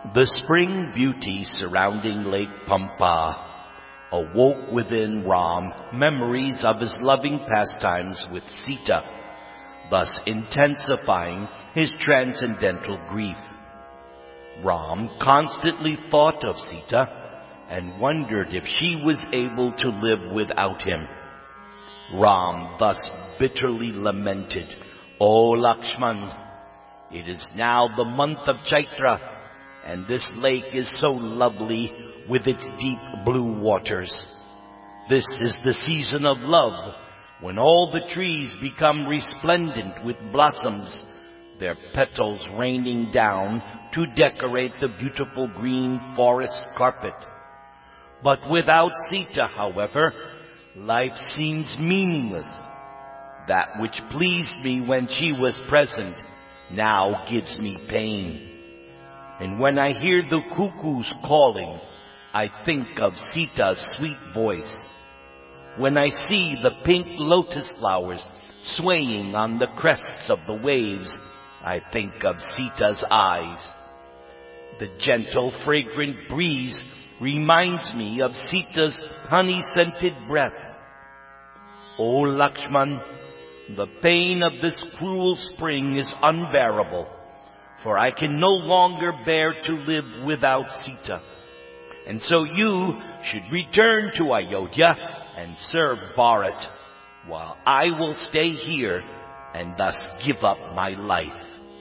The spring beauty surrounding Lake Pampa awoke within Ram memories of his loving pastimes with Sita, thus intensifying his transcendental grief. Ram constantly thought of Sita and wondered if she was able to live without him. Ram thus bitterly lamented, "O Lakshman, it is now the month of Chaitra, and this lake is so lovely with its deep blue waters. This is the season of love, when all the trees become resplendent with blossoms, their petals raining down to decorate the beautiful green forest carpet. But without Sita, however, life seems meaningless. That which pleased me when she was present now gives me pain. And when I hear the cuckoos calling, I think of Sita's sweet voice. When I see the pink lotus flowers swaying on the crests of the waves, I think of Sita's eyes. The gentle, fragrant breeze reminds me of Sita's honey-scented breath. O Lakshman, the pain of this cruel spring is unbearable, for I can no longer bear to live without Sita. And so you should return to Ayodhya and serve Bharat, while I will stay here and thus give up my life."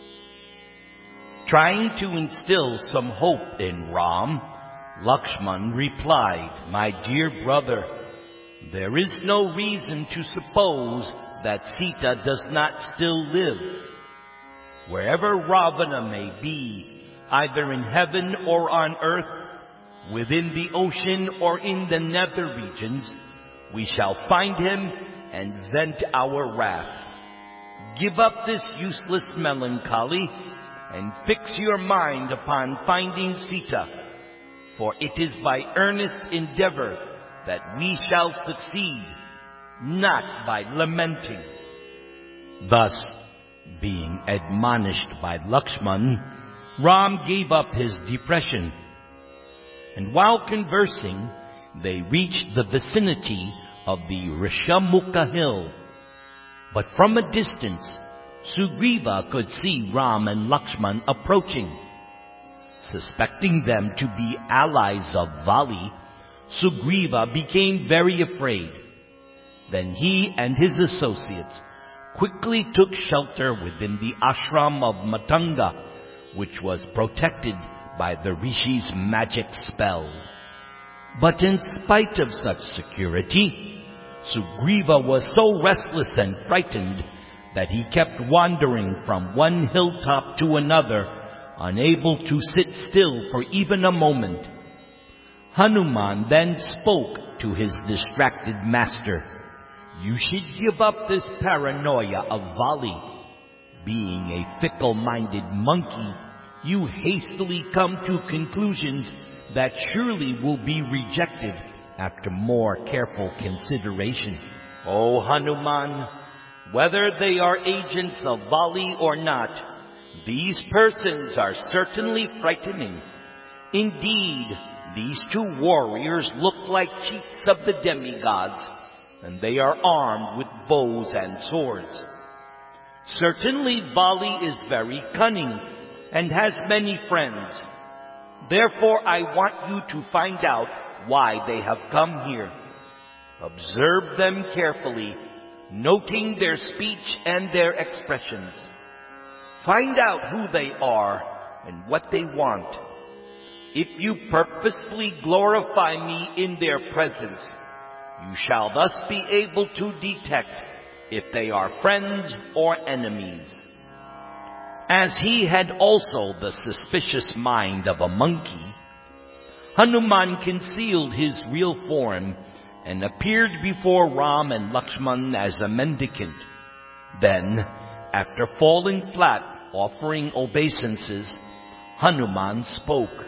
Trying to instill some hope in Ram, Lakshman replied, "My dear brother, there is no reason to suppose that Sita does not still live. Wherever Ravana may be, either in heaven or on earth, within the ocean or in the nether regions, we shall find him and vent our wrath. Give up this useless melancholy and fix your mind upon finding Sita, for it is by earnest endeavor that we shall succeed, not by lamenting." Thus, being admonished by Lakshman, Ram gave up his depression. And while conversing, they reached the vicinity of the Rishamukha hill. But from a distance, Sugriva could see Ram and Lakshman approaching. Suspecting them to be allies of Vali, Sugriva became very afraid. Then he and his associates quickly took shelter within the ashram of Matanga, which was protected by the Rishi's magic spell. But in spite of such security, Sugriva was so restless and frightened that he kept wandering from one hilltop to another, unable to sit still for even a moment. Hanuman then spoke to his distracted master, "You should give up this paranoia of Vali. Being a fickle-minded monkey, you hastily come to conclusions that surely will be rejected after more careful consideration. O Hanuman, whether they are agents of Vali or not, these persons are certainly frightening. Indeed, these two warriors look like chiefs of the demigods, and they are armed with bows and swords. Certainly Vali is very cunning and has many friends. Therefore I want you to find out why they have come here. Observe them carefully, noting their speech and their expressions. Find out who they are and what they want. If you purposefully glorify me in their presence, you shall thus be able to detect if they are friends or enemies." As he had also the suspicious mind of a monkey, Hanuman concealed his real form and appeared before Ram and Lakshman as a mendicant. Then, after falling flat, offering obeisances, Hanuman spoke,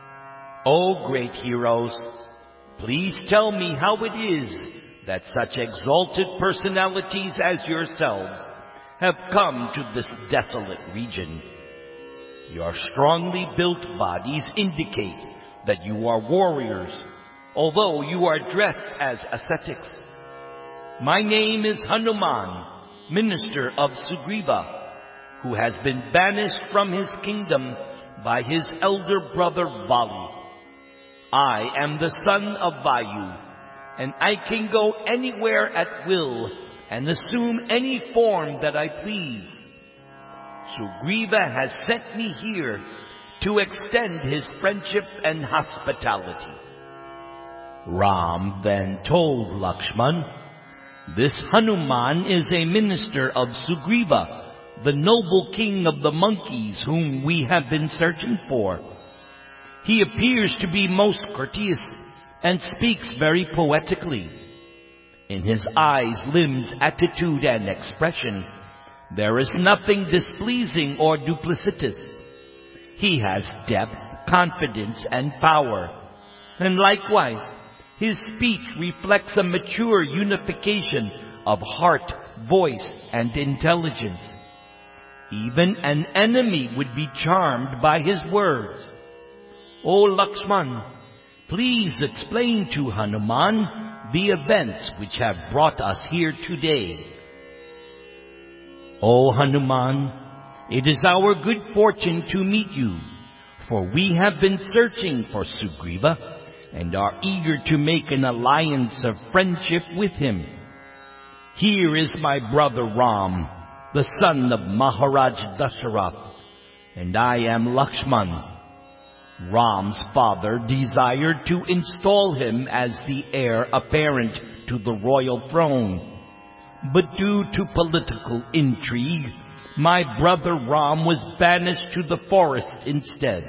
"O great heroes, please tell me how it is that such exalted personalities as yourselves have come to this desolate region." Your strongly built bodies indicate that you are warriors, although you are dressed as ascetics. My name is Hanuman, minister of Sugriva, who has been banished from his kingdom by his elder brother Vali. I am the son of Vayu, and I can go anywhere at will and assume any form that I please. Sugriva has sent me here to extend his friendship and hospitality. Ram then told Lakshman, this Hanuman is a minister of Sugriva, the noble king of the monkeys whom we have been searching for. He appears to be most courteous and speaks very poetically. In his eyes, limbs, attitude, and expression, there is nothing displeasing or duplicitous. He has depth, confidence, and power. And likewise, his speech reflects a mature unification of heart, voice, and intelligence. Even an enemy would be charmed by his words. O Lakshman, please explain to Hanuman the events which have brought us here today. O Hanuman, it is our good fortune to meet you, for we have been searching for Sugriva and are eager to make an alliance of friendship with him. Here is my brother Ram, the son of Maharaj Dasarath, and I am Lakshman. Ram's father desired to install him as the heir apparent to the royal throne. But due to political intrigue, my brother Ram was banished to the forest instead.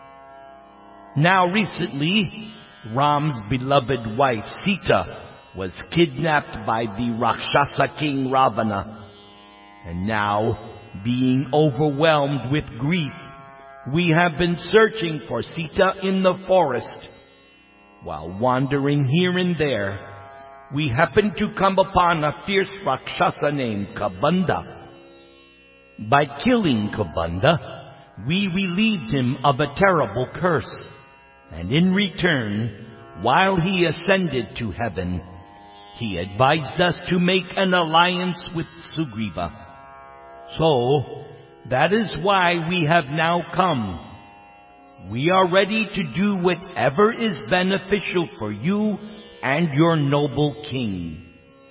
Now recently, Ram's beloved wife Sita was kidnapped by the Rakshasa king Ravana. And now, being overwhelmed with grief, we have been searching for Sita in the forest. While wandering here and there, we happened to come upon a fierce Rakshasa named Kabanda. By killing Kabanda, we relieved him of a terrible curse, and in return, while he ascended to heaven, he advised us to make an alliance with Sugriva. So, that is why we have now come. We are ready to do whatever is beneficial for you and your noble king.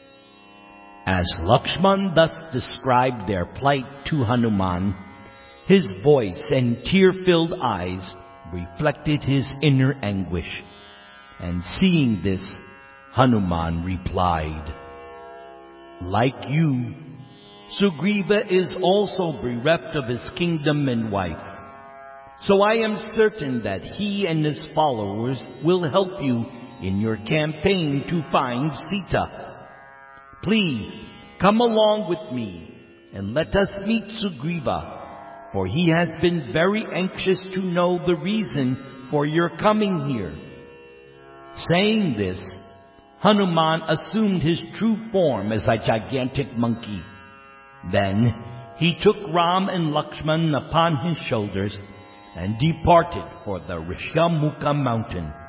As Lakshman thus described their plight to Hanuman, his voice and tear-filled eyes reflected his inner anguish. And seeing this, Hanuman replied, like you, Sugriva is also bereft of his kingdom and wife. So I am certain that he and his followers will help you in your campaign to find Sita. Please come along with me and let us meet Sugriva, for he has been very anxious to know the reason for your coming here. Saying this, Hanuman assumed his true form as a gigantic monkey. Then he took Ram and Lakshman upon his shoulders and departed for the Rishyamukha mountain.